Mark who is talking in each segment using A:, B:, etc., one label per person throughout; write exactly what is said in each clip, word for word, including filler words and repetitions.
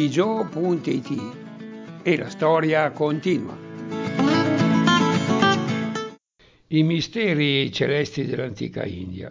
A: digio punto it e la storia continua. I misteri celesti dell'antica India.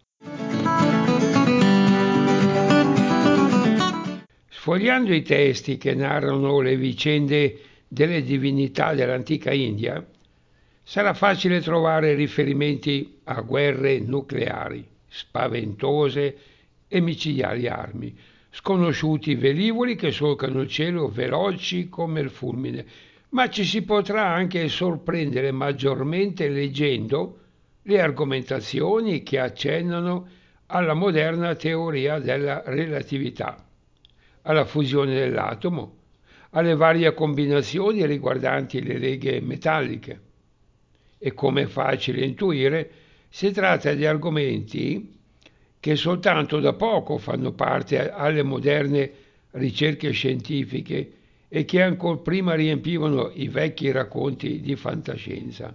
A: Sfogliando i testi che narrano le vicende delle divinità dell'antica India, sarà facile trovare riferimenti a guerre nucleari, spaventose e micidiali armi, sconosciuti velivoli che solcano il cielo veloci come il fulmine, ma ci si potrà anche sorprendere maggiormente leggendo le argomentazioni che accennano alla moderna teoria della relatività, alla fusione dell'atomo, alle varie combinazioni riguardanti le leghe metalliche. E come è facile intuire, si tratta di argomenti che soltanto da poco fanno parte alle moderne ricerche scientifiche e che ancor prima riempivano i vecchi racconti di fantascienza.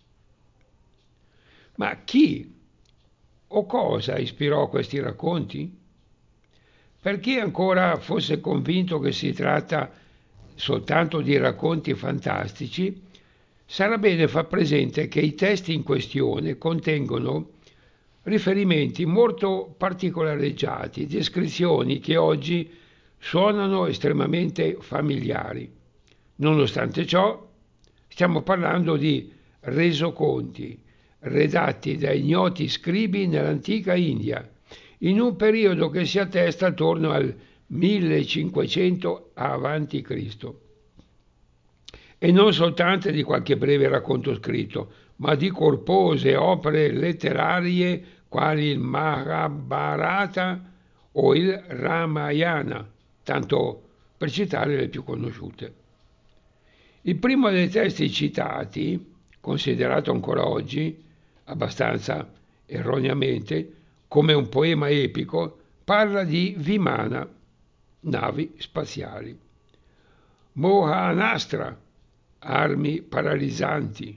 A: Ma chi o cosa ispirò questi racconti? Per chi ancora fosse convinto che si tratta soltanto di racconti fantastici, sarà bene far presente che i testi in questione contengono riferimenti molto particolareggiati, descrizioni che oggi suonano estremamente familiari. Nonostante ciò, stiamo parlando di resoconti redatti da ignoti scribi nell'antica India, in un periodo che si attesta attorno al millecinquecento avanti Cristo. E non soltanto di qualche breve racconto scritto, ma di corpose opere letterarie quali il Mahabharata o il Ramayana, tanto per citare le più conosciute. Il primo dei testi citati, considerato ancora oggi, abbastanza erroneamente, come un poema epico, parla di Vimana, navi spaziali, Mohanastra, armi paralizzanti,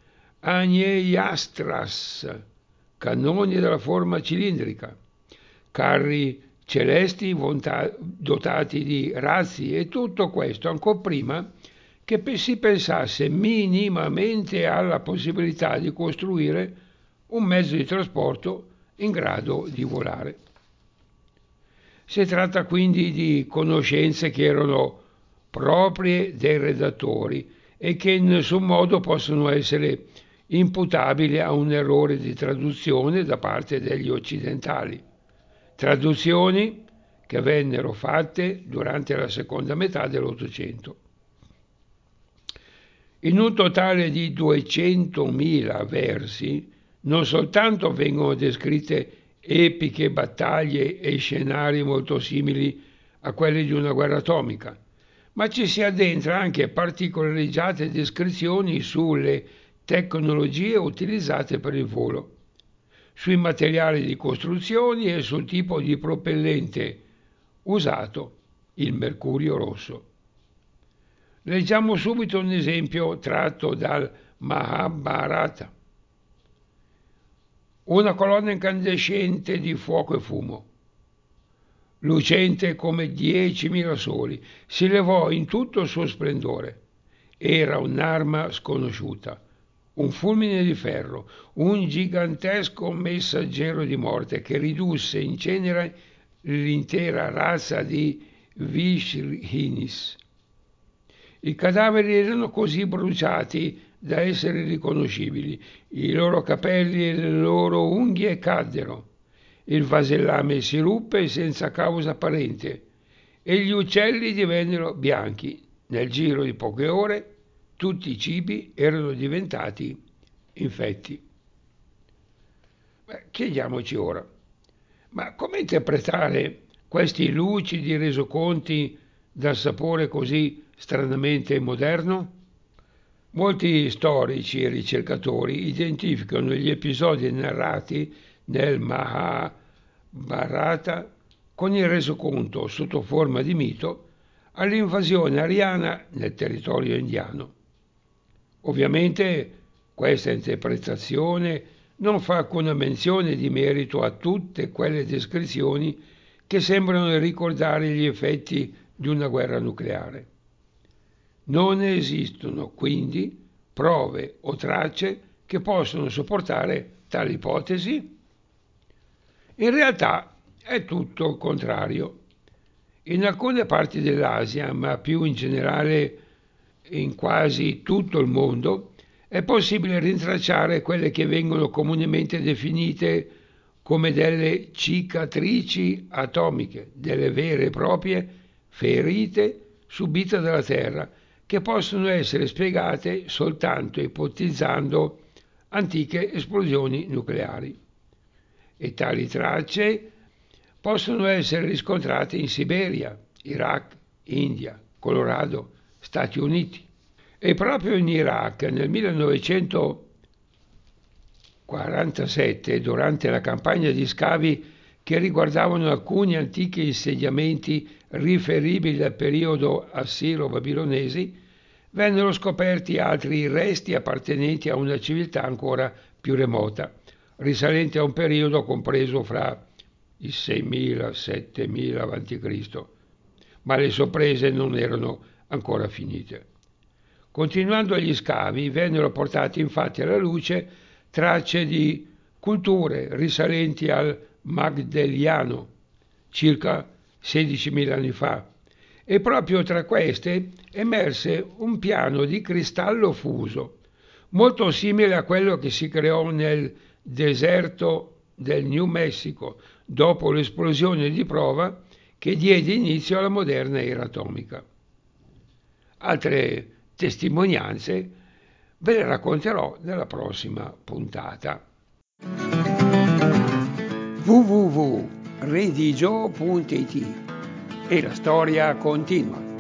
A: Agneiastras, cannoni della forma cilindrica, carri celesti dotati di razzi e tutto questo ancora prima che si pensasse minimamente alla possibilità di costruire un mezzo di trasporto in grado di volare. Si tratta quindi di conoscenze che erano proprie dei redattori e che in nessun modo possono essere imputabili a un errore di traduzione da parte degli occidentali. Traduzioni che vennero fatte durante la seconda metà dell'Ottocento. In un totale di duecentomila versi, non soltanto vengono descritte epiche battaglie e scenari molto simili a quelli di una guerra atomica, ma ci si addentra anche particolareggiate descrizioni sulle tecnologie utilizzate per il volo, sui materiali di costruzioni e sul tipo di propellente usato, il mercurio rosso. Leggiamo subito un esempio tratto dal Mahabharata. Una colonna incandescente di fuoco e fumo, lucente come diecimila soli, si levò in tutto il suo splendore. Era un'arma sconosciuta, un fulmine di ferro, un gigantesco messaggero di morte che ridusse in cenere l'intera razza di Vishrihinis. I cadaveri erano così bruciati da essere riconoscibili, i loro capelli e le loro unghie caddero, il vasellame si ruppe senza causa apparente e gli uccelli divennero bianchi. Nel giro di poche ore tutti i cibi erano diventati infetti. Beh, chiediamoci ora, ma come interpretare questi lucidi resoconti dal sapore così stranamente moderno? Molti storici e ricercatori identificano gli episodi narrati nel Mahabharata con il resoconto sotto forma di mito all'invasione ariana nel territorio indiano. Ovviamente questa interpretazione non fa alcuna menzione di merito a tutte quelle descrizioni che sembrano ricordare gli effetti di una guerra nucleare. Non esistono quindi prove o tracce che possano supportare tale ipotesi. In realtà è tutto il contrario. In alcune parti dell'Asia, ma più in generale in quasi tutto il mondo, è possibile rintracciare quelle che vengono comunemente definite come delle cicatrici atomiche, delle vere e proprie ferite subite dalla Terra, che possono essere spiegate soltanto ipotizzando antiche esplosioni nucleari. E tali tracce possono essere riscontrate in Siberia, Iraq, India, Colorado, Stati Uniti. E proprio in Iraq nel millenovecentoquarantasette, durante la campagna di scavi che riguardavano alcuni antichi insediamenti riferibili al periodo assiro-babilonesi, vennero scoperti altri resti appartenenti a una civiltà ancora più remota, risalente a un periodo compreso fra i seimila e settemila avanti Cristo Ma le sorprese non erano ancora finite. Continuando gli scavi, vennero portate infatti alla luce tracce di culture risalenti al Magdeliano, circa sedicimila anni fa, e proprio tra queste emerse un piano di cristallo fuso, molto simile a quello che si creò nel deserto del New Mexico dopo l'esplosione di prova che diede inizio alla moderna era atomica. Altre testimonianze ve le racconterò nella prossima puntata. w w w punto redigio punto i t E la storia continua.